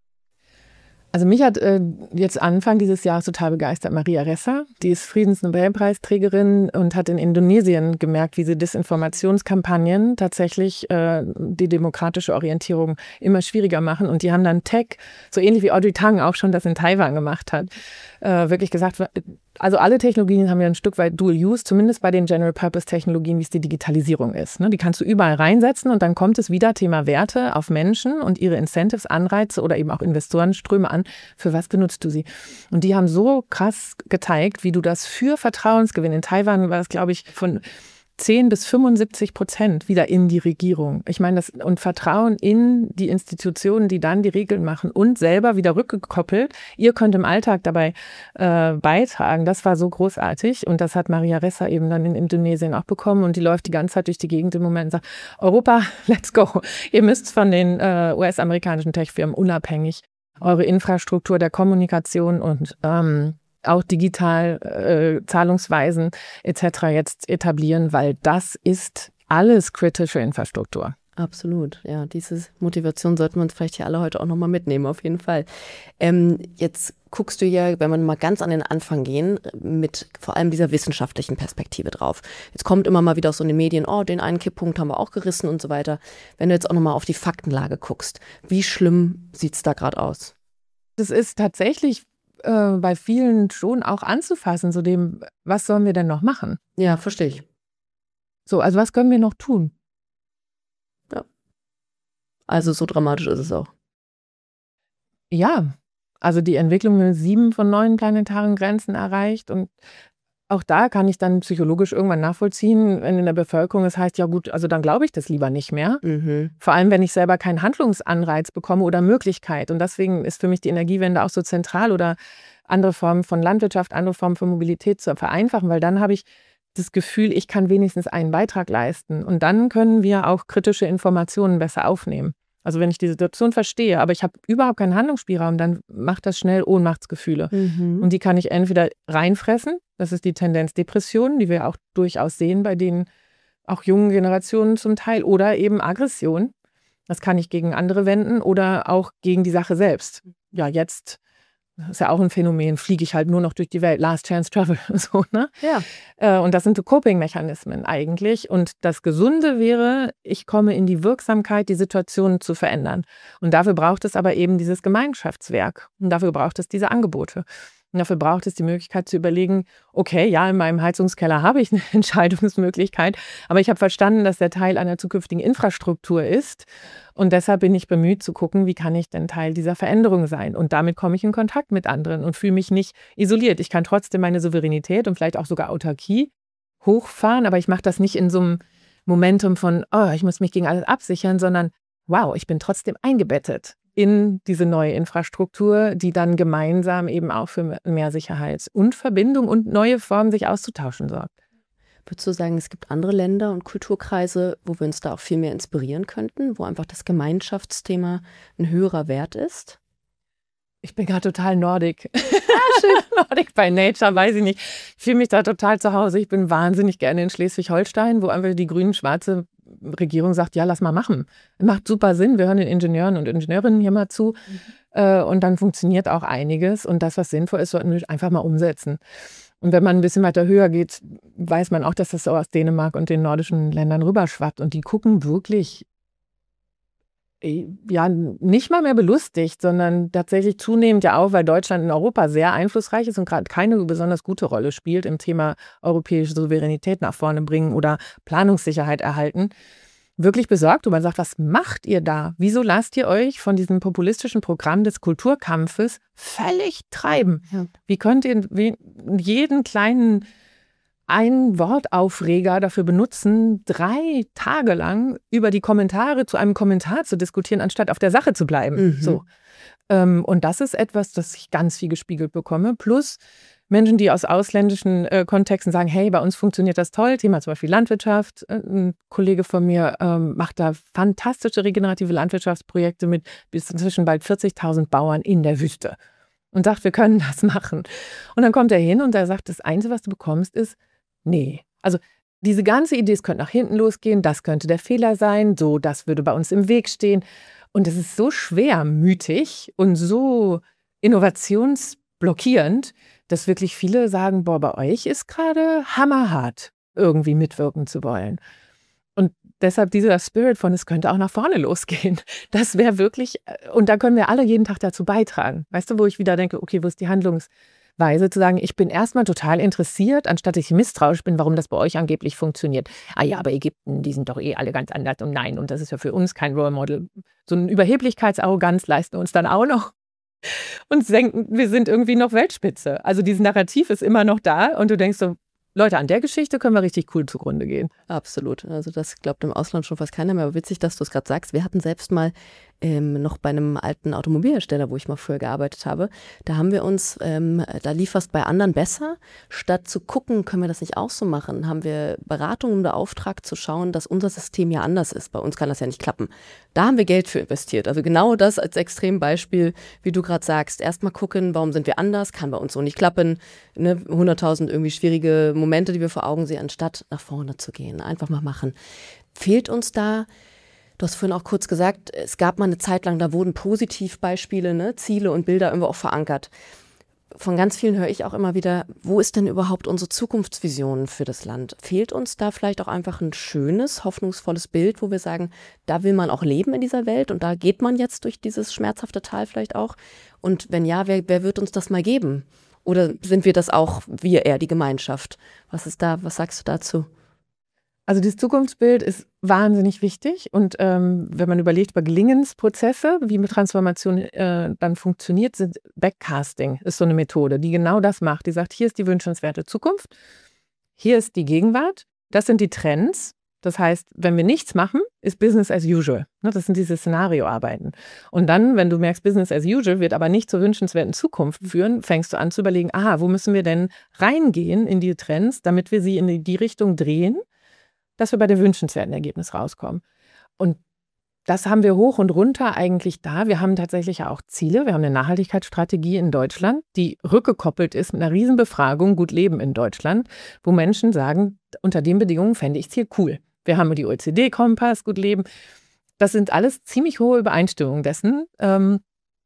Also mich hat äh, jetzt Anfang dieses Jahres total begeistert Maria Ressa. Die ist Friedensnobelpreisträgerin und hat in Indonesien gemerkt, wie sie Desinformationskampagnen tatsächlich äh, die demokratische Orientierung immer schwieriger machen. Und die haben dann Tech, so ähnlich wie Audrey Tang auch schon das in Taiwan gemacht hat, äh, wirklich gesagt, also alle Technologien haben ja ein Stück weit Dual Use, zumindest bei den General-Purpose-Technologien, wie es die Digitalisierung ist. Ne? Die kannst du überall reinsetzen und dann kommt es wieder Thema Werte auf Menschen und ihre Incentives, Anreize oder eben auch Investorenströme an. Für was benutzt du sie? Und die haben so krass gezeigt, wie du das für Vertrauensgewinn, in Taiwan war das, glaube ich, von zehn bis fünfundsiebzig Prozent wieder in die Regierung. Ich meine, das und Vertrauen in die Institutionen, die dann die Regeln machen und selber wieder rückgekoppelt. Ihr könnt im Alltag dabei äh, beitragen. Das war so großartig und das hat Maria Ressa eben dann in Indonesien auch bekommen und die läuft die ganze Zeit durch die Gegend im Moment und sagt, Europa, let's go. Ihr müsst von den äh, U S-amerikanischen Tech-Firmen unabhängig eure Infrastruktur der Kommunikation und ähm, auch digital äh, Zahlungsweisen et cetera jetzt etablieren, weil das ist alles kritische Infrastruktur. Absolut, ja, diese Motivation sollten wir uns vielleicht hier alle heute auch nochmal mitnehmen, auf jeden Fall. Ähm, jetzt guckst du ja, wenn wir mal ganz an den Anfang gehen, mit vor allem dieser wissenschaftlichen Perspektive drauf. Jetzt kommt immer mal wieder aus so den Medien, oh, den einen Kipppunkt haben wir auch gerissen und so weiter. Wenn du jetzt auch nochmal auf die Faktenlage guckst, wie schlimm sieht es da gerade aus? Das ist tatsächlich äh, bei vielen schon auch anzufassen, so dem, was sollen wir denn noch machen? Ja, verstehe ich. So, also was können wir noch tun? Ja. Also so dramatisch ist es auch. Ja, also die Entwicklung mit sieben von neun planetaren Grenzen erreicht und auch da kann ich dann psychologisch irgendwann nachvollziehen, wenn in der Bevölkerung es heißt, ja gut, also dann glaube ich das lieber nicht mehr. Mhm. Vor allem, wenn ich selber keinen Handlungsanreiz bekomme oder Möglichkeit. Und deswegen ist für mich die Energiewende auch so zentral oder andere Formen von Landwirtschaft, andere Formen von Mobilität zu vereinfachen, weil dann habe ich das Gefühl, ich kann wenigstens einen Beitrag leisten. Und dann können wir auch kritische Informationen besser aufnehmen. Also wenn ich die Situation verstehe, aber ich habe überhaupt keinen Handlungsspielraum, dann macht das schnell Ohnmachtsgefühle. Mhm. Und die kann ich entweder reinfressen, das ist die Tendenz Depression, die wir auch durchaus sehen bei den auch jungen Generationen zum Teil, oder eben Aggression. Das kann ich gegen andere wenden oder auch gegen die Sache selbst. Ja, jetzt Das ist ja auch ein Phänomen, fliege ich halt nur noch durch die Welt, Last Chance Travel, so, ne? Ja. Äh, und das sind so Coping-Mechanismen eigentlich. Und das Gesunde wäre, ich komme in die Wirksamkeit, die Situationen zu verändern. Und dafür braucht es aber eben dieses Gemeinschaftswerk. Und dafür braucht es diese Angebote. Und dafür braucht es die Möglichkeit zu überlegen, okay, ja, in meinem Heizungskeller habe ich eine Entscheidungsmöglichkeit, aber ich habe verstanden, dass der Teil einer zukünftigen Infrastruktur ist. Und deshalb bin ich bemüht zu gucken, wie kann ich denn Teil dieser Veränderung sein. Und damit komme ich in Kontakt mit anderen und fühle mich nicht isoliert. Ich kann trotzdem meine Souveränität und vielleicht auch sogar Autarkie hochfahren, aber ich mache das nicht in so einem Momentum von, oh, ich muss mich gegen alles absichern, sondern wow, ich bin trotzdem eingebettet in diese neue Infrastruktur, die dann gemeinsam eben auch für mehr Sicherheit und Verbindung und neue Formen, sich auszutauschen sorgt. Würdest du sagen, es gibt andere Länder und Kulturkreise, wo wir uns da auch viel mehr inspirieren könnten, wo einfach das Gemeinschaftsthema ein höherer Wert ist? Ich bin gerade total Nordic. Ah, schön. Nordic by Nature, weiß ich nicht. Ich fühle mich da total zu Hause. Ich bin wahnsinnig gerne in Schleswig-Holstein, wo einfach die grün-schwarze Regierung sagt, ja, lass mal machen. Macht super Sinn. Wir hören den Ingenieuren und Ingenieurinnen hier mal zu. Mhm. Und dann funktioniert auch einiges. Und das, was sinnvoll ist, sollten wir einfach mal umsetzen. Und wenn man ein bisschen weiter höher geht, weiß man auch, dass das so aus Dänemark und den nordischen Ländern rüberschwappt. Und die gucken wirklich, ja, nicht mal mehr belustigt, sondern tatsächlich zunehmend ja auch, weil Deutschland in Europa sehr einflussreich ist und gerade keine besonders gute Rolle spielt im Thema europäische Souveränität nach vorne bringen oder Planungssicherheit erhalten, wirklich besorgt. Und man sagt, was macht ihr da? Wieso lasst ihr euch von diesem populistischen Programm des Kulturkampfes völlig treiben? Ja. Wie könnt ihr jeden kleinen Ein-Wort-Aufreger dafür benutzen, drei Tage lang über die Kommentare zu einem Kommentar zu diskutieren, anstatt auf der Sache zu bleiben. Mhm. So. Ähm, und das ist etwas, das ich ganz viel gespiegelt bekomme. Plus Menschen, die aus ausländischen äh, Kontexten sagen, hey, bei uns funktioniert das toll. Thema zum Beispiel Landwirtschaft. Ein Kollege von mir ähm, macht da fantastische regenerative Landwirtschaftsprojekte mit bis inzwischen bald vierzigtausend Bauern in der Wüste. Und sagt, wir können das machen. Und dann kommt er hin und er sagt, das Einzige, was du bekommst, ist, nee, also diese ganze Idee, es könnte nach hinten losgehen, das könnte der Fehler sein, so, das würde bei uns im Weg stehen. Und es ist so schwermütig und so innovationsblockierend, dass wirklich viele sagen, boah, bei euch ist gerade hammerhart, irgendwie mitwirken zu wollen. Und deshalb dieser Spirit von, es könnte auch nach vorne losgehen, das wäre wirklich, und da können wir alle jeden Tag dazu beitragen. Weißt du, wo ich wieder denke, okay, wo ist die Handlungsweise, zu sagen, ich bin erstmal total interessiert, anstatt ich misstrauisch bin, warum das bei euch angeblich funktioniert. Ah ja, aber Ägypten, die sind doch eh alle ganz anders und nein, und das ist ja für uns kein Role Model. So eine Überheblichkeitsarroganz leisten wir uns dann auch noch und denken, wir sind irgendwie noch Weltspitze. Also dieses Narrativ ist immer noch da und du denkst so, Leute, an der Geschichte können wir richtig cool zugrunde gehen. Absolut. Also das glaubt im Ausland schon fast keiner mehr. Aber witzig, dass du es gerade sagst. Wir hatten selbst mal ähm, noch bei einem alten Automobilhersteller, wo ich mal früher gearbeitet habe, da haben wir uns, ähm, da lief was bei anderen besser. Statt zu gucken, können wir das nicht auch so machen, haben wir Beratungen beauftragt zu schauen, dass unser System ja anders ist. Bei uns kann das ja nicht klappen. Da haben wir Geld für investiert. Also genau das als Extrembeispiel, wie du gerade sagst. Erstmal gucken, warum sind wir anders, kann bei uns so nicht klappen. Ne? hunderttausend irgendwie schwierige Momente, die wir vor Augen sehen, anstatt nach vorne zu gehen. Einfach mal machen. Fehlt uns da, du hast vorhin auch kurz gesagt, es gab mal eine Zeit lang, da wurden Positivbeispiele, ne, Ziele und Bilder irgendwo auch verankert. Von ganz vielen höre ich auch immer wieder, wo ist denn überhaupt unsere Zukunftsvision für das Land? Fehlt uns da vielleicht auch einfach ein schönes, hoffnungsvolles Bild, wo wir sagen, da will man auch leben in dieser Welt und da geht man jetzt durch dieses schmerzhafte Tal vielleicht auch? Und wenn ja, wer, wer wird uns das mal geben? Oder sind wir das auch, wir eher die Gemeinschaft? Was ist da, was sagst du dazu? Also das Zukunftsbild ist wahnsinnig wichtig und ähm, wenn man überlegt über Gelingensprozesse, wie mit Transformation äh, dann funktioniert, sind Backcasting ist so eine Methode, die genau das macht. Die sagt, hier ist die wünschenswerte Zukunft, hier ist die Gegenwart, das sind die Trends. Das heißt, wenn wir nichts machen, ist Business as usual. Das sind diese Szenarioarbeiten. Und dann, wenn du merkst, Business as usual wird aber nicht zur wünschenswerten Zukunft führen, fängst du an zu überlegen, aha, wo müssen wir denn reingehen in die Trends, damit wir sie in die Richtung drehen, dass wir bei dem wünschenswerten Ergebnis rauskommen. Und das haben wir hoch und runter eigentlich da. Wir haben tatsächlich auch Ziele. Wir haben eine Nachhaltigkeitsstrategie in Deutschland, die rückgekoppelt ist mit einer Riesenbefragung Gut Leben in Deutschland, wo Menschen sagen, unter den Bedingungen fände ich Ziel cool. Wir haben die O E C D-Kompass, Gut Leben. Das sind alles ziemlich hohe Übereinstimmungen dessen.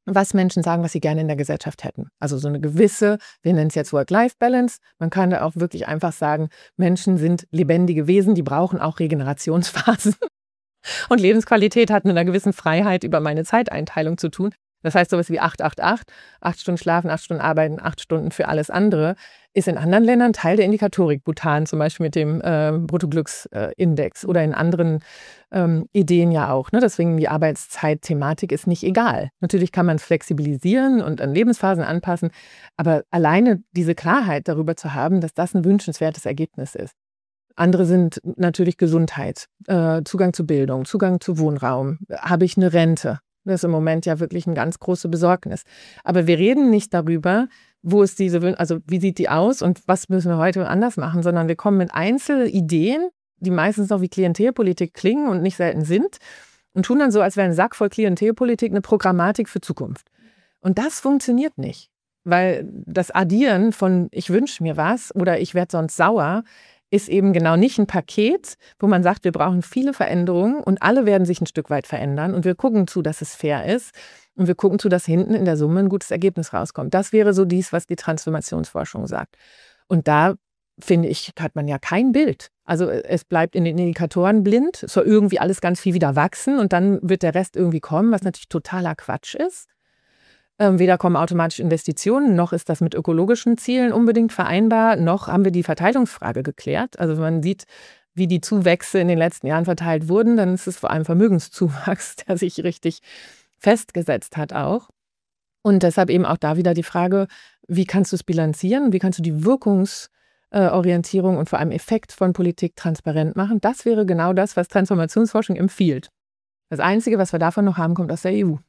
was Menschen sagen, was sie gerne in der Gesellschaft hätten. Also so eine gewisse, wir nennen es jetzt Work-Life-Balance. Man kann da auch wirklich einfach sagen, Menschen sind lebendige Wesen, die brauchen auch Regenerationsphasen. Und Lebensqualität hat mit einer gewissen Freiheit über meine Zeiteinteilung zu tun. Das heißt, sowas wie acht acht acht, acht Stunden schlafen, acht Stunden arbeiten, acht Stunden für alles andere, ist in anderen Ländern Teil der Indikatorik. Bhutan zum Beispiel mit dem äh, Bruttoglücksindex oder in anderen ähm, Ideen ja auch. Ne? Deswegen die Arbeitszeitthematik ist nicht egal. Natürlich kann man es flexibilisieren und an Lebensphasen anpassen, aber alleine diese Klarheit darüber zu haben, dass das ein wünschenswertes Ergebnis ist. Andere sind natürlich Gesundheit, äh, Zugang zu Bildung, Zugang zu Wohnraum. Habe ich eine Rente? Das ist im Moment ja wirklich eine ganz große Besorgnis. Aber wir reden nicht darüber, wo ist diese, also wie sieht die aus und was müssen wir heute anders machen, sondern wir kommen mit Einzelideen, die meistens noch wie Klientelpolitik klingen und nicht selten sind, und tun dann so, als wäre ein Sack voll Klientelpolitik eine Programmatik für Zukunft. Und das funktioniert nicht, weil das Addieren von ich wünsche mir was oder ich werde sonst sauer ist eben genau nicht ein Paket, wo man sagt, wir brauchen viele Veränderungen und alle werden sich ein Stück weit verändern und wir gucken zu, dass es fair ist und wir gucken zu, dass hinten in der Summe ein gutes Ergebnis rauskommt. Das wäre so dies, was die Transformationsforschung sagt. Und da, finde ich, hat man ja kein Bild. Also es bleibt in den Indikatoren blind, es soll irgendwie alles ganz viel wieder wachsen und dann wird der Rest irgendwie kommen, was natürlich totaler Quatsch ist. Ähm, weder kommen automatische Investitionen, noch ist das mit ökologischen Zielen unbedingt vereinbar, noch haben wir die Verteilungsfrage geklärt. Also wenn man sieht, wie die Zuwächse in den letzten Jahren verteilt wurden, dann ist es vor allem Vermögenszuwachs, der sich richtig festgesetzt hat auch. Und deshalb eben auch da wieder die Frage, wie kannst du es bilanzieren, wie kannst du die Wirkungsorientierung und vor allem Effekt von Politik transparent machen. Das wäre genau das, was Transformationsforschung empfiehlt. Das Einzige, was wir davon noch haben, kommt aus der E U.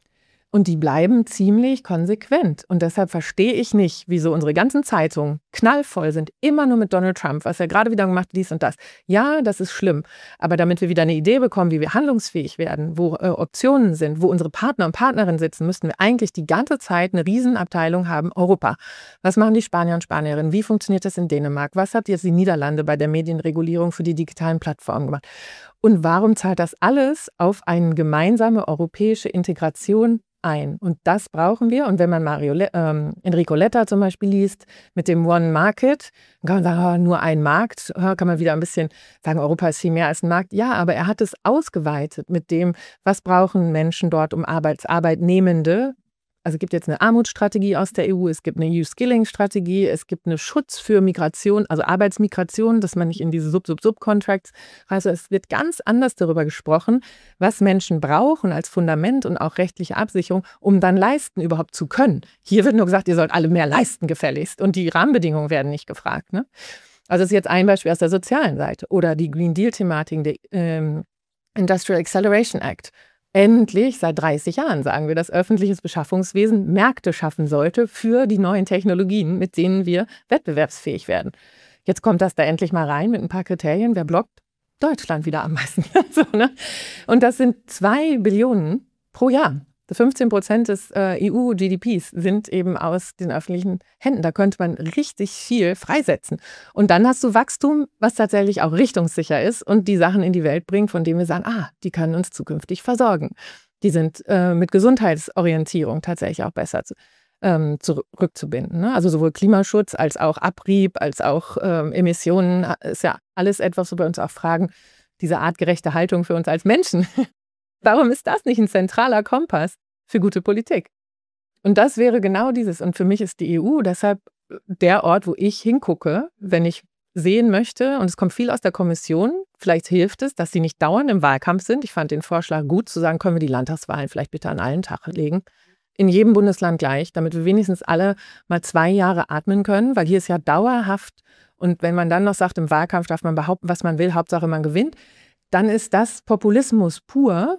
Und die bleiben ziemlich konsequent. Und deshalb verstehe ich nicht, wieso unsere ganzen Zeitungen knallvoll sind, immer nur mit Donald Trump, was er gerade wieder gemacht hat, dies und das. Ja, das ist schlimm. Aber damit wir wieder eine Idee bekommen, wie wir handlungsfähig werden, wo äh, Optionen sind, wo unsere Partner und Partnerinnen sitzen, müssten wir eigentlich die ganze Zeit eine Riesenabteilung haben, Europa. Was machen die Spanier und Spanierinnen? Wie funktioniert das in Dänemark? Was hat jetzt die Niederlande bei der Medienregulierung für die digitalen Plattformen gemacht? Und warum zahlt das alles auf eine gemeinsame europäische Integration ein? Und das brauchen wir. Und wenn man Mario Le- ähm, Enrico Letta zum Beispiel liest mit dem One Market, dann kann man sagen, oh, nur ein Markt. Oh, kann man wieder ein bisschen sagen, Europa ist viel mehr als ein Markt. Ja, aber er hat es ausgeweitet mit dem, was brauchen Menschen dort, um Arbeits Arbeitnehmende. Also es gibt jetzt eine Armutsstrategie aus der E U, es gibt eine Youth-Skilling-Strategie, es gibt einen Schutz für Migration, also Arbeitsmigration, dass man nicht in diese Sub-Sub-Sub-Contracts, also es wird ganz anders darüber gesprochen, was Menschen brauchen als Fundament und auch rechtliche Absicherung, um dann leisten überhaupt zu können. Hier wird nur gesagt, ihr sollt alle mehr leisten gefälligst und die Rahmenbedingungen werden nicht gefragt. Ne? Also das ist jetzt ein Beispiel aus der sozialen Seite oder die Green Deal-Thematik, der ähm, Industrial Acceleration Act. Endlich, seit dreißig Jahren sagen wir, dass öffentliches Beschaffungswesen Märkte schaffen sollte für die neuen Technologien, mit denen wir wettbewerbsfähig werden. Jetzt kommt das da endlich mal rein mit ein paar Kriterien. Wer blockt? Deutschland wieder am meisten. so, ne? Und das sind zwei Billionen pro Jahr. fünfzehn Prozent des äh, E U-G D Ps sind eben aus den öffentlichen Händen. Da könnte man richtig viel freisetzen. Und dann hast du Wachstum, was tatsächlich auch richtungssicher ist und die Sachen in die Welt bringt, von denen wir sagen, ah, die können uns zukünftig versorgen. Die sind äh, mit Gesundheitsorientierung tatsächlich auch besser zu, ähm, zurückzubinden. Ne? Also sowohl Klimaschutz als auch Abrieb, als auch ähm, Emissionen ist ja alles etwas, wo wir uns auch fragen, diese artgerechte Haltung für uns als Menschen. Warum ist das nicht ein zentraler Kompass für gute Politik? Und das wäre genau dieses. Und für mich ist die E U deshalb der Ort, wo ich hingucke, wenn ich sehen möchte, und es kommt viel aus der Kommission, vielleicht hilft es, dass sie nicht dauernd im Wahlkampf sind. Ich fand den Vorschlag gut, zu sagen, können wir die Landtagswahlen vielleicht bitte an allen Tag legen. In jedem Bundesland gleich, damit wir wenigstens alle mal zwei Jahre atmen können, weil hier ist ja dauerhaft. Und wenn man dann noch sagt, im Wahlkampf darf man behaupten, was man will, Hauptsache man gewinnt, dann ist das Populismus pur.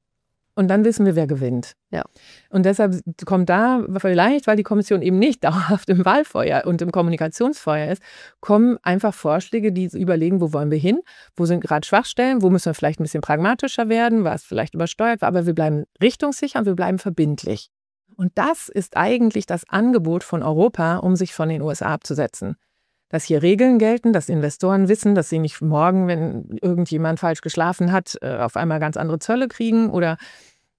Und dann wissen wir, wer gewinnt. Ja. Und deshalb kommt da vielleicht, weil die Kommission eben nicht dauerhaft im Wahlfeuer und im Kommunikationsfeuer ist, kommen einfach Vorschläge, die überlegen, wo wollen wir hin, wo sind gerade Schwachstellen, wo müssen wir vielleicht ein bisschen pragmatischer werden, was vielleicht übersteuert war, aber wir bleiben richtungssicher und wir bleiben verbindlich. Und das ist eigentlich das Angebot von Europa, um sich von den U S A abzusetzen. Dass hier Regeln gelten, dass Investoren wissen, dass sie nicht morgen, wenn irgendjemand falsch geschlafen hat, auf einmal ganz andere Zölle kriegen oder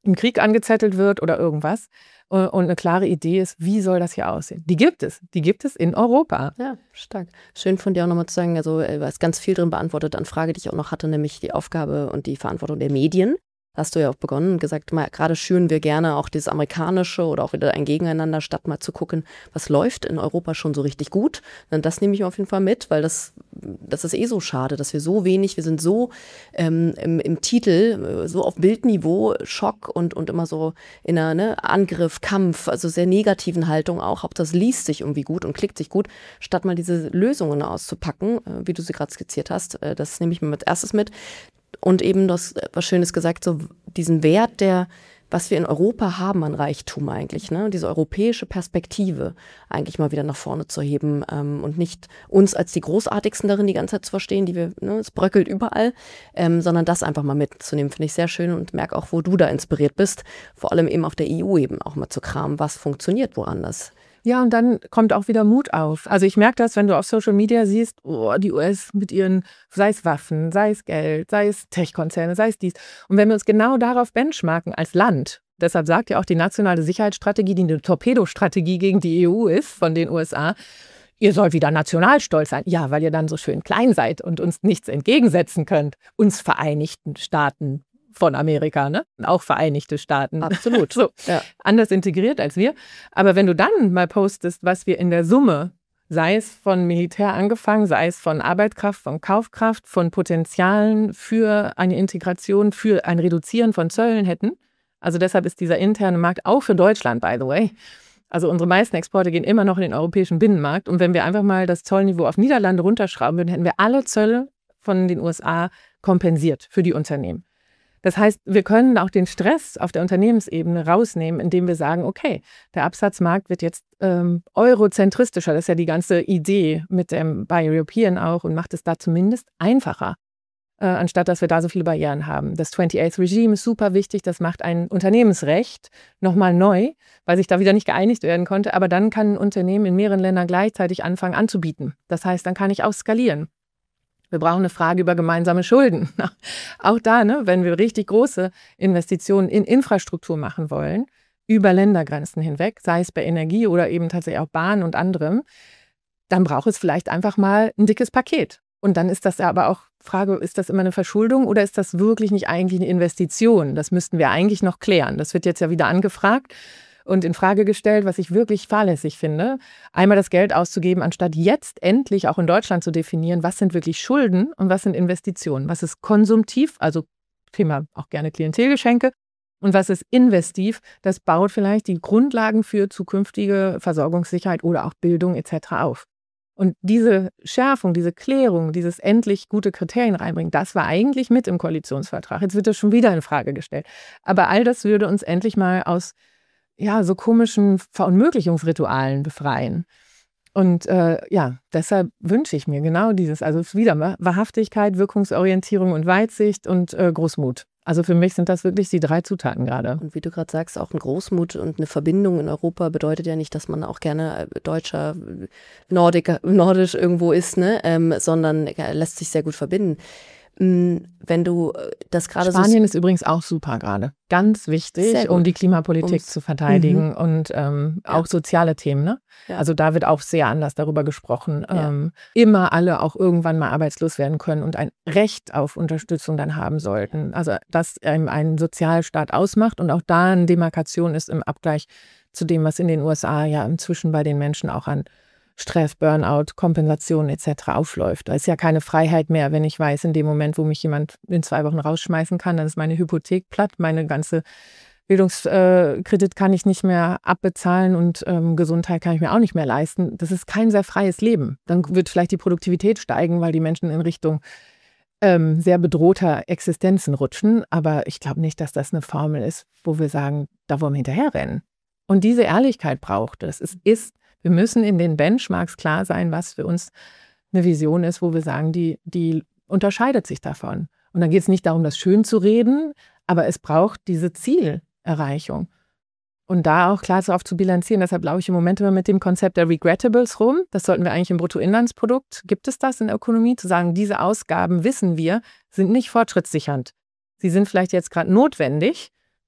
ein Krieg angezettelt wird oder irgendwas. Und eine klare Idee ist, wie soll das hier aussehen? Die gibt es. Die gibt es in Europa. Ja, stark. Schön von dir auch nochmal zu sagen, also du hast ganz viel drin beantwortet an Frage, die ich auch noch hatte, nämlich die Aufgabe und die Verantwortung der Medien. Hast du ja auch begonnen und gesagt, mal, gerade schüren wir gerne auch dieses Amerikanische oder auch wieder ein Gegeneinander, statt mal zu gucken, was läuft in Europa schon so richtig gut. Und das nehme ich auf jeden Fall mit, weil das, das ist eh so schade, dass wir so wenig, wir sind so ähm, im, im Titel, so auf Bildniveau, Schock und, und immer so in einer ne, Angriff, Kampf, also sehr negativen Haltung auch. Hauptsache das liest sich irgendwie gut und klickt sich gut, statt mal diese Lösungen auszupacken, äh, wie du sie gerade skizziert hast. Äh, das nehme ich mir als erstes mit. Und eben das, was Schönes gesagt, so diesen Wert, der, was wir in Europa haben an Reichtum eigentlich, ne, diese europäische Perspektive eigentlich mal wieder nach vorne zu heben ähm, und nicht uns als die Großartigsten darin die ganze Zeit zu verstehen, die wir, ne, es bröckelt überall, ähm, sondern das einfach mal mitzunehmen, finde ich sehr schön und merke auch, wo du da inspiriert bist, vor allem eben auf der E U-Ebene auch mal zu kramen, was funktioniert woanders. Ja, und dann kommt auch wieder Mut auf. Also ich merke das, wenn du auf Social Media siehst, oh, die U S mit ihren, sei es Waffen, sei es Geld, sei es Tech-Konzerne, sei es dies. Und wenn wir uns genau darauf benchmarken als Land, deshalb sagt ja auch die nationale Sicherheitsstrategie, die eine Torpedostrategie gegen die E U ist von den U S A, ihr sollt wieder nationalstolz sein. Ja, weil ihr dann so schön klein seid und uns nichts entgegensetzen könnt. Uns Vereinigten Staaten von Amerika, ne? Auch Vereinigte Staaten. Absolut. So, ja. Anders integriert als wir. Aber wenn du dann mal postest, was wir in der Summe, sei es von Militär angefangen, sei es von Arbeitskraft, von Kaufkraft, von Potenzialen für eine Integration, für ein Reduzieren von Zöllen hätten. Also deshalb ist dieser interne Markt auch für Deutschland, by the way. Also unsere meisten Exporte gehen immer noch in den europäischen Binnenmarkt. Und wenn wir einfach mal das Zollniveau auf Niederlande runterschrauben würden, hätten wir alle Zölle von den U S A kompensiert für die Unternehmen. Das heißt, wir können auch den Stress auf der Unternehmensebene rausnehmen, indem wir sagen, okay, der Absatzmarkt wird jetzt ähm, eurozentristischer. Das ist ja die ganze Idee mit dem Buy European auch und macht es da zumindest einfacher, äh, anstatt dass wir da so viele Barrieren haben. Das achtundzwanzigste Regime ist super wichtig. Das macht ein Unternehmensrecht nochmal neu, weil sich da wieder nicht geeinigt werden konnte. Aber dann kann ein Unternehmen in mehreren Ländern gleichzeitig anfangen anzubieten. Das heißt, dann kann ich auch skalieren. Wir brauchen eine Frage über gemeinsame Schulden. Auch da, ne, wenn wir richtig große Investitionen in Infrastruktur machen wollen, über Ländergrenzen hinweg, sei es bei Energie oder eben tatsächlich auch Bahn und anderem, dann braucht es vielleicht einfach mal ein dickes Paket. Und dann ist das aber auch Frage, ist das immer eine Verschuldung oder ist das wirklich nicht eigentlich eine Investition? Das müssten wir eigentlich noch klären. Das wird jetzt ja wieder angefragt und in Frage gestellt, was ich wirklich fahrlässig finde, einmal das Geld auszugeben, anstatt jetzt endlich auch in Deutschland zu definieren, was sind wirklich Schulden und was sind Investitionen. Was ist konsumtiv, also Thema auch gerne Klientelgeschenke, und was ist investiv, das baut vielleicht die Grundlagen für zukünftige Versorgungssicherheit oder auch Bildung et cetera auf. Und diese Schärfung, diese Klärung, dieses endlich gute Kriterien reinbringen, das war eigentlich mit im Koalitionsvertrag. Jetzt wird das schon wieder in Frage gestellt. Aber all das würde uns endlich mal aus ja, so komischen Verunmöglichungsritualen befreien. Und äh, ja, deshalb wünsche ich mir genau dieses, also wieder Wahrhaftigkeit, Wirkungsorientierung und Weitsicht und äh, Großmut. Also für mich sind das wirklich die drei Zutaten gerade. Und wie du gerade sagst, auch ein Großmut und eine Verbindung in Europa bedeutet ja nicht, dass man auch gerne Deutscher, Nordiker, Nordisch irgendwo ist, ne? ähm, sondern ja, lässt sich sehr gut verbinden. Wenn du das gerade so... Spanien ist übrigens auch super gerade. Ganz wichtig, um die Klimapolitik Um's, zu verteidigen mhm. und ähm, ja. auch soziale Themen. Ne? Ja. Also da wird auch sehr anders darüber gesprochen. Ja. Ähm, immer alle auch irgendwann mal arbeitslos werden können und ein Recht auf Unterstützung dann haben sollten. Also das ähm, einen Sozialstaat ausmacht und auch da eine Demarkation ist im Abgleich zu dem, was in den U S A ja inzwischen bei den Menschen auch an Stress, Burnout, Kompensation et cetera aufläuft. Da ist ja keine Freiheit mehr, wenn ich weiß, in dem Moment, wo mich jemand in zwei Wochen rausschmeißen kann, dann ist meine Hypothek platt, meine ganze Bildungskredit kann ich nicht mehr abbezahlen und ähm, Gesundheit kann ich mir auch nicht mehr leisten. Das ist kein sehr freies Leben. Dann wird vielleicht die Produktivität steigen, weil die Menschen in Richtung ähm, sehr bedrohter Existenzen rutschen. Aber ich glaube nicht, dass das eine Formel ist, wo wir sagen, da wollen wir hinterherrennen. Und diese Ehrlichkeit braucht es. Es ist Wir müssen in den Benchmarks klar sein, was für uns eine Vision ist, wo wir sagen, die, die unterscheidet sich davon. Und dann geht es nicht darum, das schön zu reden, aber es braucht diese Zielerreichung. Und da auch klar darauf zu bilanzieren. Deshalb glaube ich im Moment immer mit dem Konzept der Regrettables rum. Das sollten wir eigentlich im Bruttoinlandsprodukt. Gibt es das in der Ökonomie? Zu sagen, diese Ausgaben, wissen wir, sind nicht fortschrittssichernd. Sie sind vielleicht jetzt gerade notwendig,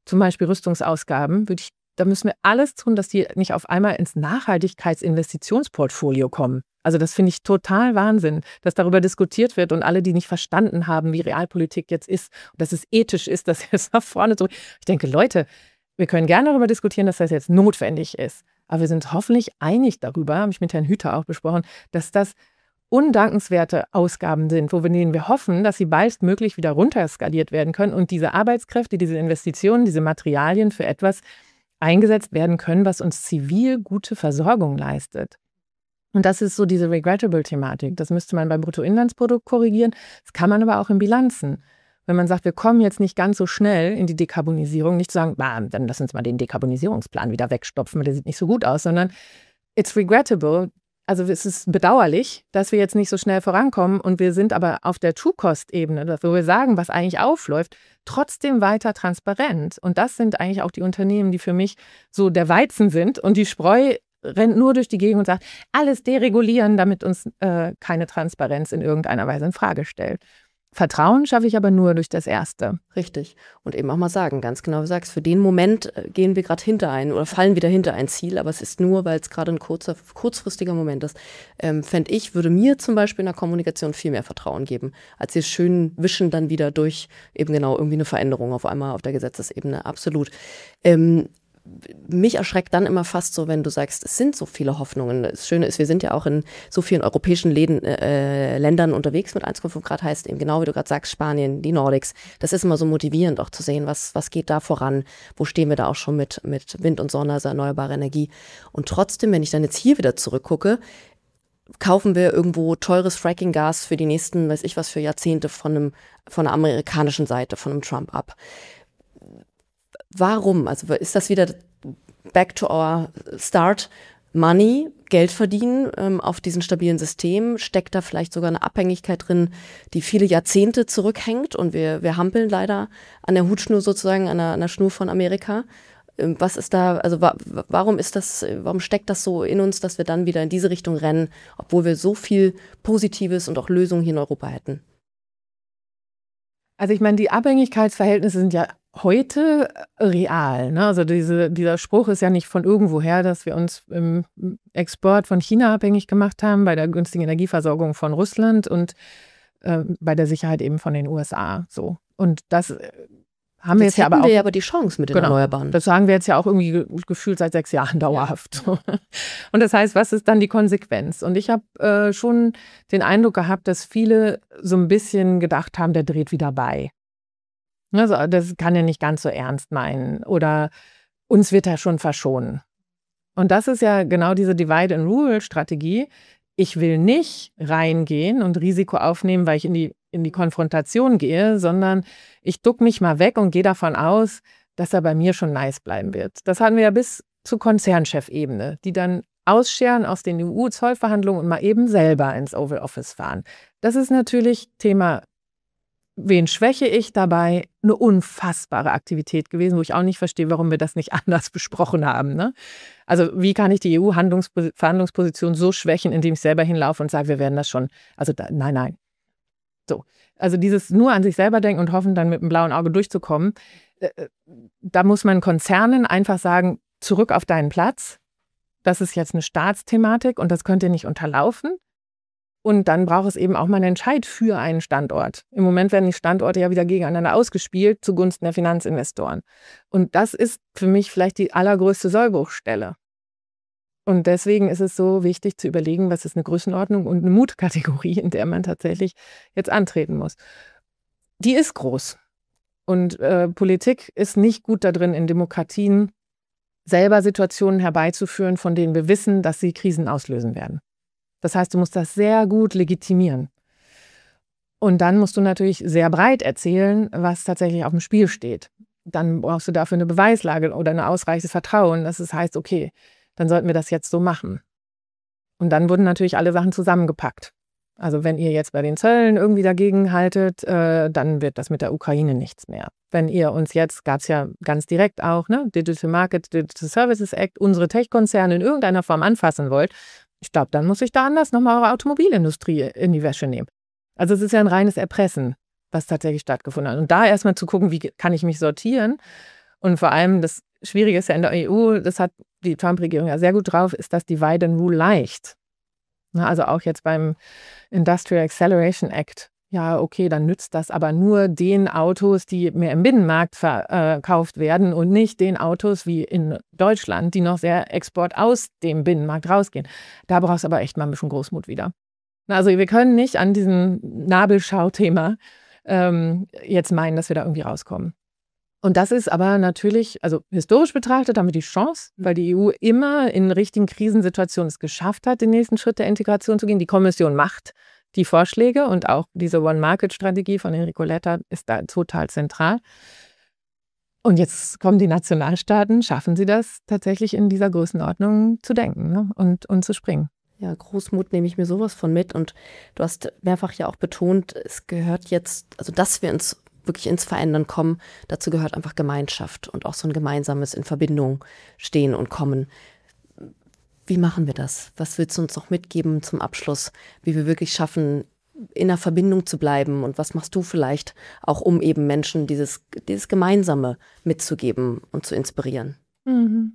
zum Beispiel Rüstungsausgaben, würde ich, da müssen wir alles tun, dass die nicht auf einmal ins Nachhaltigkeitsinvestitionsportfolio kommen. Also das finde ich total Wahnsinn, dass darüber diskutiert wird und alle, die nicht verstanden haben, wie Realpolitik jetzt ist, dass es ethisch ist, dass jetzt nach vorne so. Ich denke, Leute, wir können gerne darüber diskutieren, dass das jetzt notwendig ist. Aber wir sind hoffentlich einig darüber, habe ich mit Herrn Hüter auch besprochen, dass das undankenswerte Ausgaben sind, wo wir denen wir hoffen, dass sie baldmöglich wieder runterskaliert werden können und diese Arbeitskräfte, diese Investitionen, diese Materialien für etwas eingesetzt werden können, was uns zivil gute Versorgung leistet. Und das ist so diese Regrettable-Thematik. Das müsste man beim Bruttoinlandsprodukt korrigieren. Das kann man aber auch in Bilanzen. Wenn man sagt, wir kommen jetzt nicht ganz so schnell in die Dekarbonisierung, nicht zu sagen, bah, dann lass uns mal den Dekarbonisierungsplan wieder wegstopfen, der sieht nicht so gut aus, sondern it's regrettable. Also es ist bedauerlich, dass wir jetzt nicht so schnell vorankommen und wir sind aber auf der True-Cost-Ebene, wo wir sagen, was eigentlich aufläuft, trotzdem weiter transparent. Und das sind eigentlich auch die Unternehmen, die für mich so der Weizen sind und die Spreu rennt nur durch die Gegend und sagt, alles deregulieren, damit uns äh, keine Transparenz in irgendeiner Weise in Frage stellt. Vertrauen schaffe ich aber nur durch das Erste. Richtig. Und eben auch mal sagen, ganz genau wie du sagst, für den Moment gehen wir gerade hinter ein oder fallen wieder hinter ein Ziel, aber es ist nur, weil es gerade ein kurzer, kurzfristiger Moment ist. Ähm, fände ich, würde mir zum Beispiel in der Kommunikation viel mehr Vertrauen geben, als dieses schön Wischen dann wieder durch eben genau irgendwie eine Veränderung auf einmal auf der Gesetzesebene. Absolut. Ähm, Mich erschreckt dann immer fast so, wenn du sagst, es sind so viele Hoffnungen. Das Schöne ist, wir sind ja auch in so vielen europäischen Läden, äh, Ländern unterwegs mit eins Komma fünf Grad, heißt eben genau, wie du gerade sagst, Spanien, die Nordics. Das ist immer so motivierend auch zu sehen, was, was geht da voran, wo stehen wir da auch schon mit, mit Wind und Sonne, also erneuerbare Energie. Und trotzdem, wenn ich dann jetzt hier wieder zurückgucke, kaufen wir irgendwo teures Fracking-Gas für die nächsten, weiß ich was, für Jahrzehnte von, einem, von der amerikanischen Seite, von einem Trump ab. Warum? Also ist das wieder back to our start? Money, Geld verdienen ähm, auf diesen stabilen System? Steckt da vielleicht sogar eine Abhängigkeit drin, die viele Jahrzehnte zurückhängt und wir, wir hampeln leider an der Hutschnur sozusagen, an der, an der Schnur von Amerika? Ähm, was ist da, also wa warum ist das, warum steckt das so in uns, dass wir dann wieder in diese Richtung rennen, obwohl wir so viel Positives und auch Lösungen hier in Europa hätten? Also ich meine, die Abhängigkeitsverhältnisse sind ja heute real. Ne? Also diese, dieser Spruch ist ja nicht von irgendwoher, dass wir uns im Export von China abhängig gemacht haben, bei der günstigen Energieversorgung von Russland und äh, bei der Sicherheit eben von den U S A. So. Und das haben wir jetzt, jetzt ja aber auch. Wir ja aber die Chance mit den genau, Erneuerbaren. Das sagen wir jetzt ja auch irgendwie ge gefühlt seit sechs Jahren dauerhaft. Ja. Und das heißt, was ist dann die Konsequenz? Und ich habe äh, schon den Eindruck gehabt, dass viele so ein bisschen gedacht haben, der dreht wieder bei. Also das kann er nicht ganz so ernst meinen oder uns wird er schon verschonen. Und das ist ja genau diese Divide-and-Rule-Strategie. Ich will nicht reingehen und Risiko aufnehmen, weil ich in die, in die Konfrontation gehe, sondern ich duck mich mal weg und gehe davon aus, dass er bei mir schon nice bleiben wird. Das hatten wir ja bis zu Konzernchefebene, die dann ausscheren aus den E U-Zollverhandlungen und mal eben selber ins Oval Office fahren. Das ist natürlich Thema, wen schwäche ich dabei? Eine unfassbare Aktivität gewesen, wo ich auch nicht verstehe, warum wir das nicht anders besprochen haben. Ne? Also wie kann ich die E U-Verhandlungsposition so schwächen, indem ich selber hinlaufe und sage, wir werden das schon, also da, nein, nein. So, also dieses nur an sich selber denken und hoffen, dann mit dem blauen Auge durchzukommen, äh, da muss man Konzernen einfach sagen, zurück auf deinen Platz. Das ist jetzt eine Staatsthematik und das könnt ihr nicht unterlaufen. Und dann braucht es eben auch mal einen Entscheid für einen Standort. Im Moment werden die Standorte ja wieder gegeneinander ausgespielt zugunsten der Finanzinvestoren. Und das ist für mich vielleicht die allergrößte Sollbruchstelle. Und deswegen ist es so wichtig zu überlegen, was ist eine Größenordnung und eine Mutkategorie, in der man tatsächlich jetzt antreten muss. Die ist groß. Und äh, Politik ist nicht gut darin, in Demokratien selber Situationen herbeizuführen, von denen wir wissen, dass sie Krisen auslösen werden. Das heißt, du musst das sehr gut legitimieren. Und dann musst du natürlich sehr breit erzählen, was tatsächlich auf dem Spiel steht. Dann brauchst du dafür eine Beweislage oder ein ausreichendes Vertrauen, dass es heißt, okay, dann sollten wir das jetzt so machen. Und dann wurden natürlich alle Sachen zusammengepackt. Also wenn ihr jetzt bei den Zöllen irgendwie dagegen haltet, äh, dann wird das mit der Ukraine nichts mehr. Wenn ihr uns jetzt, gab es ja ganz direkt auch, ne, Digital Market, Digital Services Act, unsere Tech-Konzerne in irgendeiner Form anfassen wollt, ich glaube, dann muss ich da anders nochmal eure Automobilindustrie in die Wäsche nehmen. Also es ist ja ein reines Erpressen, was tatsächlich stattgefunden hat. Und da erstmal zu gucken, wie kann ich mich sortieren Und vor allem, das Schwierige ist ja in der E U, das hat die Trump-Regierung ja sehr gut drauf, ist das Divide and Rule leicht. Also auch jetzt beim Industrial Acceleration Act. Ja, okay, dann nützt das aber nur den Autos, die mehr im Binnenmarkt verkauft werden und nicht den Autos wie in Deutschland, die noch sehr Export aus dem Binnenmarkt rausgehen. Da brauchst du aber echt mal ein bisschen Großmut wieder. Also wir können nicht an diesem Nabelschau-Thema ähm, jetzt meinen, dass wir da irgendwie rauskommen. Und das ist aber natürlich, also historisch betrachtet, haben wir die Chance, weil die E U immer in richtigen Krisensituationen es geschafft hat, den nächsten Schritt der Integration zu gehen. Die Kommission macht die Vorschläge und auch diese One-Market-Strategie von Enrico Letta ist da total zentral. Und jetzt kommen die Nationalstaaten, schaffen sie das tatsächlich in dieser Größenordnung zu denken, ne? und, und zu springen. Ja, Großmut nehme ich mir sowas von mit. Und du hast mehrfach ja auch betont, es gehört jetzt, also dass wir uns wirklich ins Verändern kommen, dazu gehört einfach Gemeinschaft und auch so ein gemeinsames in Verbindung stehen und kommen. Wie machen wir das? Was willst du uns noch mitgeben zum Abschluss, wie wir wirklich schaffen, in einer Verbindung zu bleiben? Und was machst du vielleicht auch, um eben Menschen dieses, dieses Gemeinsame mitzugeben und zu inspirieren? Mhm.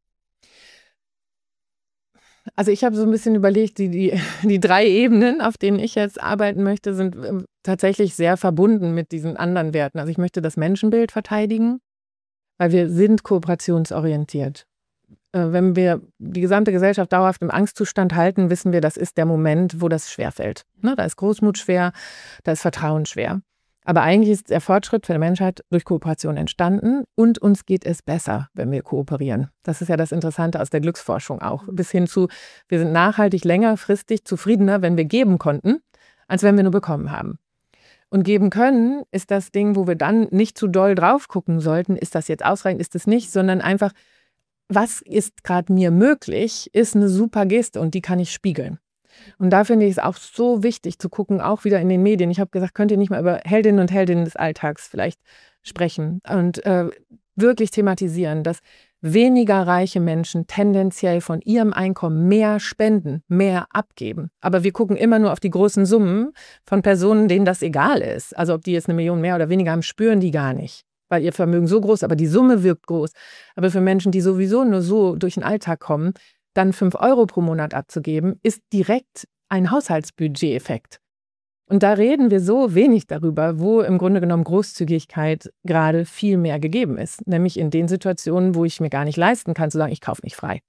Also ich habe so ein bisschen überlegt, die, die, die drei Ebenen, auf denen ich jetzt arbeiten möchte, sind tatsächlich sehr verbunden mit diesen anderen Werten. Also ich möchte das Menschenbild verteidigen, weil wir sind kooperationsorientiert. Wenn wir die gesamte Gesellschaft dauerhaft im Angstzustand halten, wissen wir, das ist der Moment, wo das schwerfällt. Ne, da ist Großmut schwer, da ist Vertrauen schwer. Aber eigentlich ist der Fortschritt für die Menschheit durch Kooperation entstanden und uns geht es besser, wenn wir kooperieren. Das ist ja das Interessante aus der Glücksforschung auch. Bis hin zu, wir sind nachhaltig längerfristig zufriedener, wenn wir geben konnten, als wenn wir nur bekommen haben. Und geben können ist das Ding, wo wir dann nicht zu doll drauf gucken sollten, ist das jetzt ausreichend, ist es nicht, sondern einfach, was ist gerade mir möglich, ist eine super Geste und die kann ich spiegeln. Und da finde ich es auch so wichtig zu gucken, auch wieder in den Medien. Ich habe gesagt, könnt ihr nicht mal über Heldinnen und Heldinnen des Alltags vielleicht sprechen und äh, wirklich thematisieren, dass weniger reiche Menschen tendenziell von ihrem Einkommen mehr spenden, mehr abgeben. Aber wir gucken immer nur auf die großen Summen von Personen, denen das egal ist. Also ob die jetzt eine Million mehr oder weniger haben, spüren die gar nicht. Weil ihr Vermögen so groß, aber die Summe wirkt groß. Aber für Menschen, die sowieso nur so durch den Alltag kommen, dann fünf Euro pro Monat abzugeben, ist direkt ein Haushaltsbudget-Effekt. Und da reden wir so wenig darüber, wo im Grunde genommen Großzügigkeit gerade viel mehr gegeben ist. Nämlich in den Situationen, wo ich mir gar nicht leisten kann, zu sagen, ich kaufe mich frei.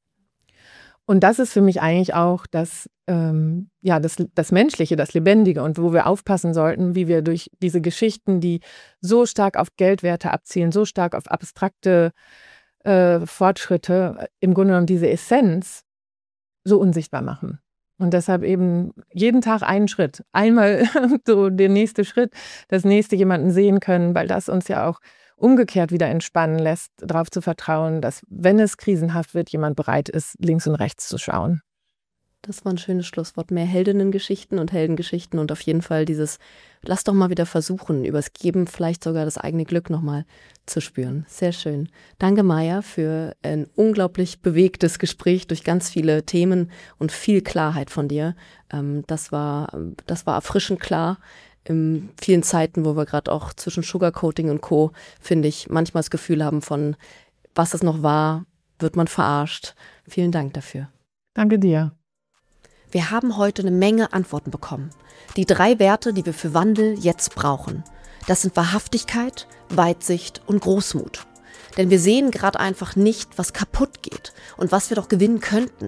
Und das ist für mich eigentlich auch das, ähm, ja, das, das Menschliche, das Lebendige und wo wir aufpassen sollten, wie wir durch diese Geschichten, die so stark auf Geldwerte abzielen, so stark auf abstrakte äh, Fortschritte, im Grunde genommen diese Essenz so unsichtbar machen. Und deshalb eben jeden Tag einen Schritt, einmal so der nächste Schritt, das nächste jemanden sehen können, weil das uns ja auch umgekehrt wieder entspannen lässt, darauf zu vertrauen, dass, wenn es krisenhaft wird, jemand bereit ist, links und rechts zu schauen. Das war ein schönes Schlusswort. Mehr Heldinnengeschichten und Heldengeschichten und auf jeden Fall dieses, lass doch mal wieder versuchen, übers Geben vielleicht sogar das eigene Glück nochmal zu spüren. Sehr schön. Danke, Maya, für ein unglaublich bewegtes Gespräch durch ganz viele Themen und viel Klarheit von dir. Das war, das war erfrischend klar. In vielen Zeiten, wo wir gerade auch zwischen Sugarcoating und Co., finde ich, manchmal das Gefühl haben von, was es noch war, wird man verarscht. Vielen Dank dafür. Danke dir. Wir haben heute eine Menge Antworten bekommen. Die drei Werte, die wir für Wandel jetzt brauchen. Das sind Wahrhaftigkeit, Weitsicht und Großmut. Denn wir sehen gerade einfach nicht, was kaputt geht und was wir doch gewinnen könnten.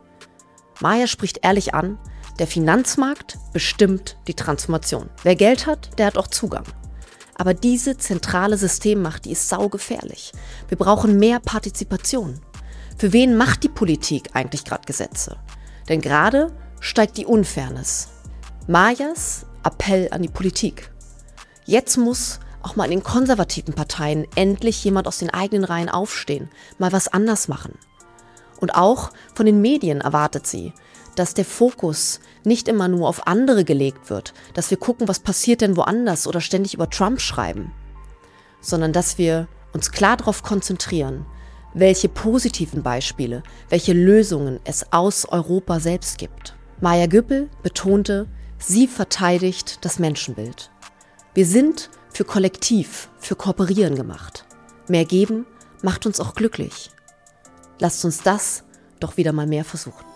Maya spricht ehrlich an, der Finanzmarkt bestimmt die Transformation. Wer Geld hat, der hat auch Zugang. Aber diese zentrale Systemmacht, die ist saugefährlich. Wir brauchen mehr Partizipation. Für wen macht die Politik eigentlich gerade Gesetze? Denn gerade steigt die Unfairness. Mayas Appell an die Politik. Jetzt muss auch mal in den konservativen Parteien endlich jemand aus den eigenen Reihen aufstehen, mal was anders machen. Und auch von den Medien erwartet sie, dass der Fokus nicht immer nur auf andere gelegt wird, dass wir gucken, was passiert denn woanders oder ständig über Trump schreiben, sondern dass wir uns klar darauf konzentrieren, welche positiven Beispiele, welche Lösungen es aus Europa selbst gibt. Maya Göppel betonte, sie verteidigt das Menschenbild. Wir sind für Kollektiv, für Kooperieren gemacht. Mehr geben macht uns auch glücklich. Lasst uns das doch wieder mal mehr versuchen.